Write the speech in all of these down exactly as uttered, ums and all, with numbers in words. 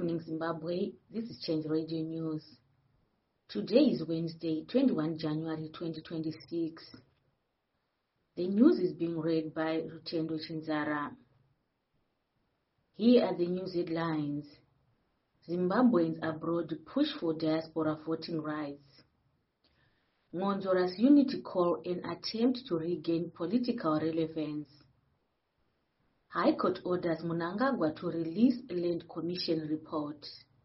morning, Zimbabwe. This is Change Radio News. Today is Wednesday, twenty-first of January twenty twenty-six. The news is being read by Rutendo Chinzara. Here are the news headlines. Zimbabweans abroad push for diaspora voting rights. Ngonzora's unity call an attempt to regain political relevance. High Court orders Mnangagwa to release Land Commission report.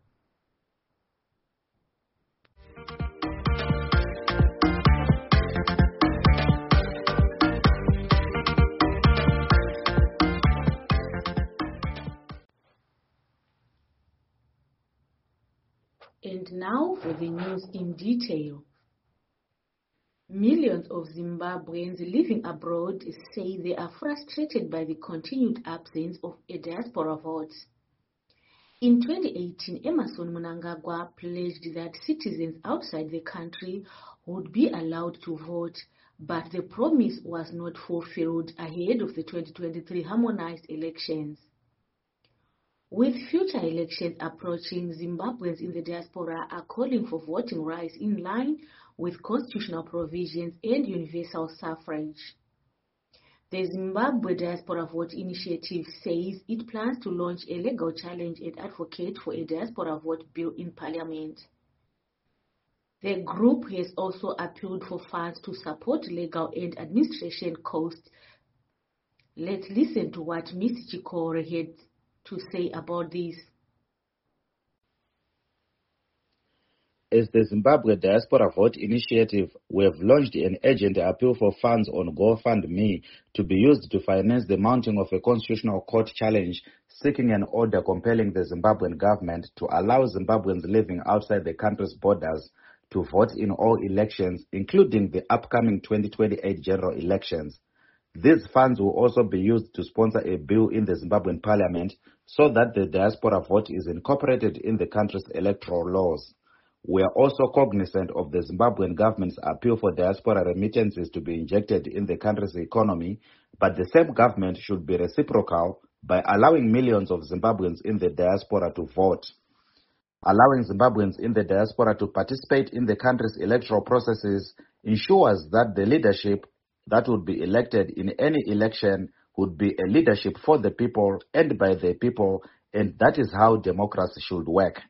And now for the news in detail. Millions of Zimbabweans living abroad say they are frustrated by the continued absence of a diaspora vote. In twenty eighteen, Emmerson Mnangagwa pledged that citizens outside the country would be allowed to vote, but the promise was not fulfilled ahead of the twenty twenty-three harmonized elections. With future elections approaching, Zimbabweans in the diaspora are calling for voting rights in line with constitutional provisions and universal suffrage. The Zimbabwe Diaspora Vote Initiative says it plans to launch a legal challenge and advocate for a diaspora vote bill in Parliament. The group has also appealed for funds to support legal and administration costs. Let's listen to what Miz Chikore had to say about this. As the Zimbabwe Diaspora Vote Initiative, we have launched an urgent appeal for funds on GoFundMe to be used to finance the mounting of a constitutional court challenge seeking an order compelling the Zimbabwean government to allow Zimbabweans living outside the country's borders to vote in all elections, including the upcoming twenty twenty-eight general elections. These funds will also be used to sponsor a bill in the Zimbabwean parliament so that the diaspora vote is incorporated in the country's electoral laws. We are also cognizant of the Zimbabwean government's appeal for diaspora remittances to be injected in the country's economy, but the same government should be reciprocal by allowing millions of Zimbabweans in the diaspora to vote. Allowing Zimbabweans in the diaspora to participate in the country's electoral processes ensures that the leadership that would be elected in any election would be a leadership for the people and by the people, and that is how democracy should work.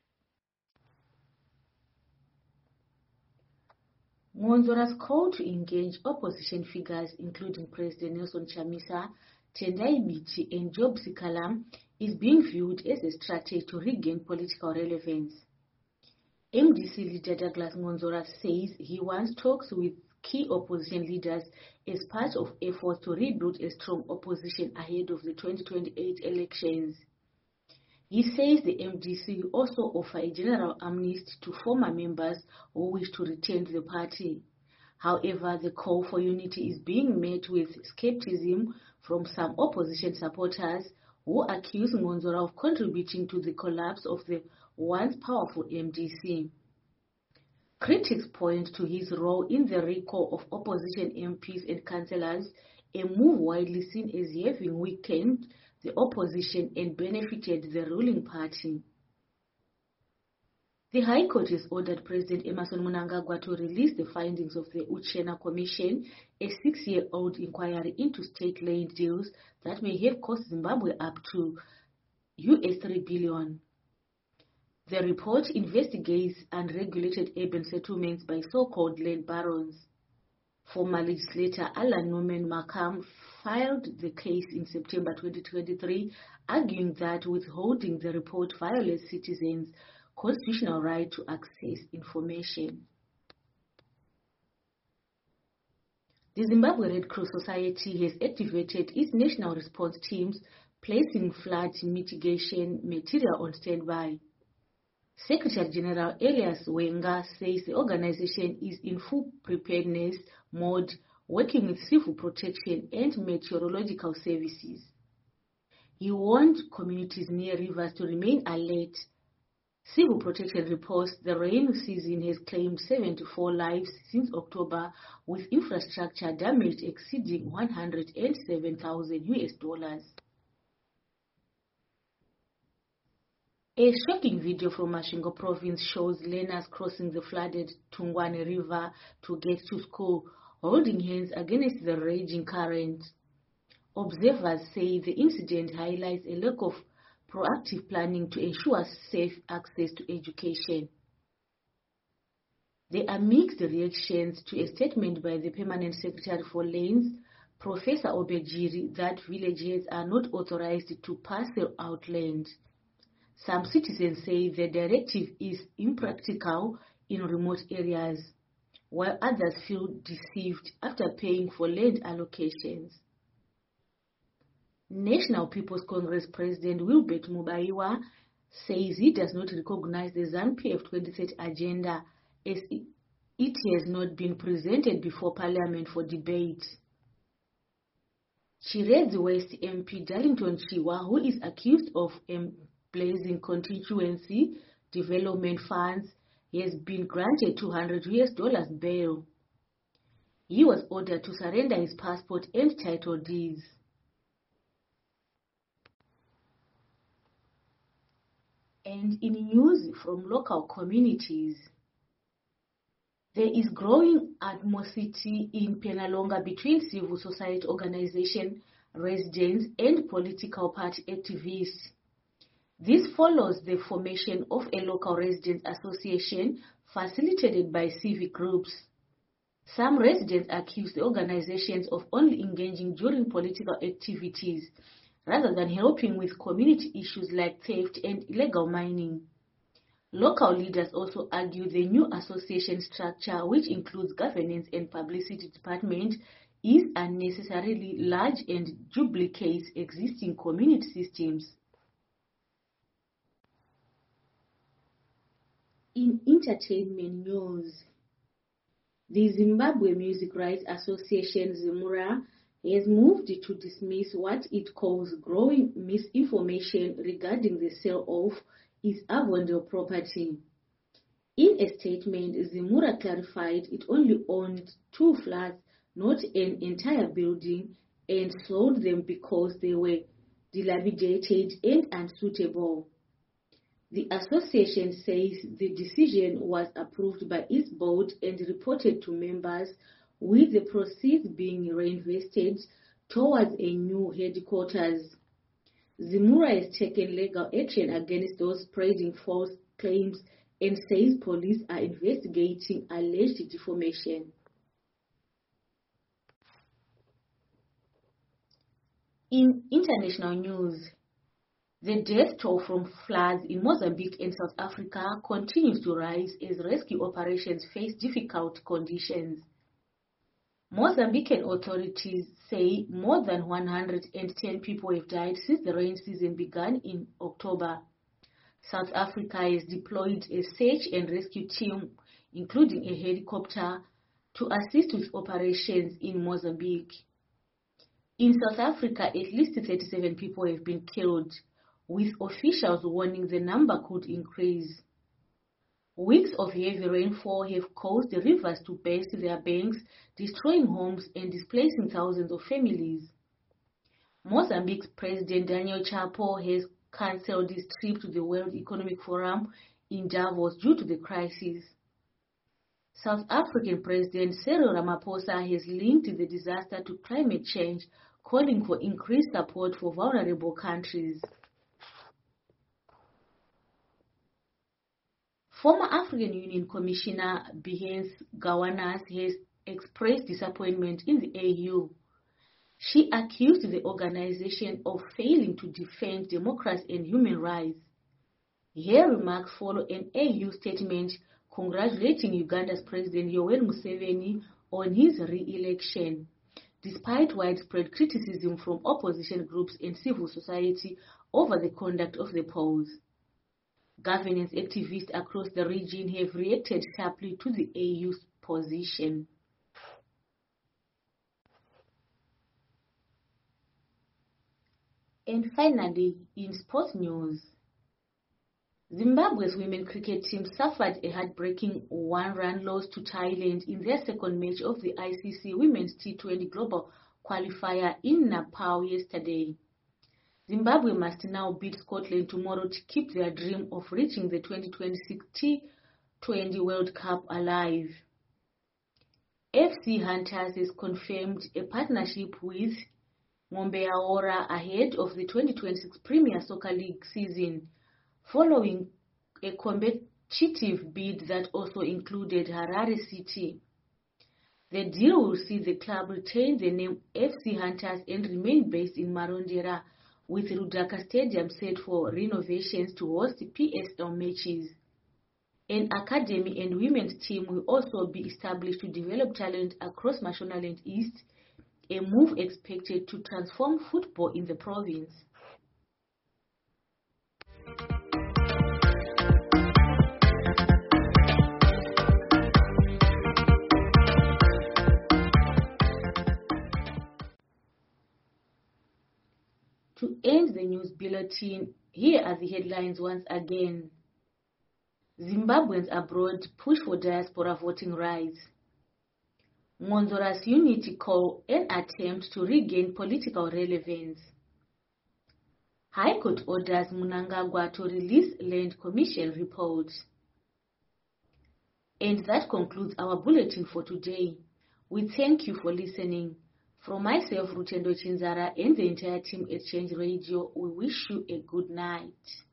Ngonzora's call to engage opposition figures, including President Nelson Chamisa, Tendai Biti, and Job Sikalam, is being viewed as a strategy to regain political relevance. M D C leader Douglas Ngonzora says he wants talks with key opposition leaders as part of efforts to rebuild a strong opposition ahead of the twenty twenty-eight elections. He says the M D C will also offer a general amnesty to former members who wish to return to the party. However, the call for unity is being met with skepticism from some opposition supporters who accuse Ngonzora of contributing to the collapse of the once powerful M D C. Critics point to his role in the recall of opposition M Ps and councillors, a move widely seen as having weakened the opposition and benefited the ruling party. The High Court has ordered President Emmerson Mnangagwa to release the findings of the Uchena Commission, a six-year-old inquiry into state land deals that may have cost Zimbabwe up to U S three billion dollars. The report investigates unregulated urban settlements by so-called land barons. Former legislator Alan Norman Markham filed the case in September twenty twenty-three, arguing that withholding the report violates citizens' constitutional right to access information. The Zimbabwe Red Cross Society has activated its national response teams, placing flood mitigation material on standby. Secretary General Elias Wenga says the organization is in full preparedness mode, working with civil protection and meteorological services. He warned communities near rivers to remain alert. Civil protection reports the rain season has claimed seventy-four lives since October, with infrastructure damage exceeding one hundred seven thousand U S dollars. A shocking video from Masvingo province shows learners crossing the flooded Tungwane River to get to school, holding hands against the raging current. Observers say the incident highlights a lack of proactive planning to ensure safe access to education. There are mixed reactions to a statement by the Permanent Secretary for Lands, Professor Obejiri, that villagers are not authorized to parcel out land. Some citizens say the directive is impractical in remote areas, while others feel deceived after paying for land allocations. National People's Congress President Wilbert Mubaiwa says he does not recognize the ZANU-P F twenty thirty agenda as it has not been presented before Parliament for debate. Chirezi West M P Darlington Chiwa, who is accused of embezzling constituency development funds, has been granted two hundred U S dollars bail. He was ordered to surrender his passport and title deeds. And in news from local communities, there is growing animosity in Penalonga between civil society organization, residents, and political party activists. This follows the formation of a local residents association facilitated by civic groups. Some residents accuse the organizations of only engaging during political activities rather than helping with community issues like theft and illegal mining. Local leaders also argue the new association structure, which includes governance and publicity department, is unnecessarily large and duplicates existing community systems. In entertainment news, the Zimbabwe Music Rights Association, ZIMURA, has moved to dismiss what it calls growing misinformation regarding the sale of its Avondale property. In a statement, ZIMURA clarified it only owned two flats, not an entire building, and sold them because they were dilapidated and unsuitable. The association says the decision was approved by its board and reported to members, with the proceeds being reinvested towards a new headquarters. ZIMURA has taken legal action against those spreading false claims and says police are investigating alleged defamation. In international news, the death toll from floods in Mozambique and South Africa continues to rise as rescue operations face difficult conditions. Mozambican authorities say more than one hundred ten people have died since the rain season began in October. South Africa has deployed a search and rescue team, including a helicopter, to assist with operations in Mozambique. In South Africa, at least thirty-seven people have been killed, with officials warning the number could increase. Weeks of heavy rainfall have caused the rivers to burst their banks, destroying homes and displacing thousands of families. Mozambique's President Daniel Chapo has cancelled his trip to the World Economic Forum in Davos due to the crisis. South African President Cyril Ramaphosa has linked the disaster to climate change, calling for increased support for vulnerable countries. Former African Union Commissioner Behence Gawanas has expressed disappointment in the A U. She accused the organization of failing to defend democracy and human rights. Her remarks follow an A U statement congratulating Uganda's President Yoweri Museveni on his re-election, despite widespread criticism from opposition groups and civil society over the conduct of the polls. Governance activists across the region have reacted sharply to the A U's position. And finally, in sports news, Zimbabwe's women cricket team suffered a heartbreaking one-run loss to Thailand in their second match of the I C C Women's T twenty Global Qualifier in Nepal yesterday. Zimbabwe must now beat Scotland tomorrow to keep their dream of reaching the twenty twenty-six T twenty World Cup alive. F C Hunters has confirmed a partnership with Ngombe ahead of the twenty twenty-six Premier Soccer League season, following a competitive bid that also included Harare City. The deal will see the club retain the name F C Hunters and remain based in Marondera, with Rudaka Stadium set for renovations to host P S L matches. An academy and women's team will also be established to develop talent across Mashonaland East, a move expected to transform football in the province. To end the news bulletin, here are the headlines once again. Zimbabweans abroad push for diaspora voting rights. Ngonzora's unity call an attempt to regain political relevance. High Court orders Mnangagwa to release Land Commission report. And that concludes our bulletin for today. We thank you for listening. From myself, Rutendo Chinzara, and the entire team at Change Radio, we wish you a good night.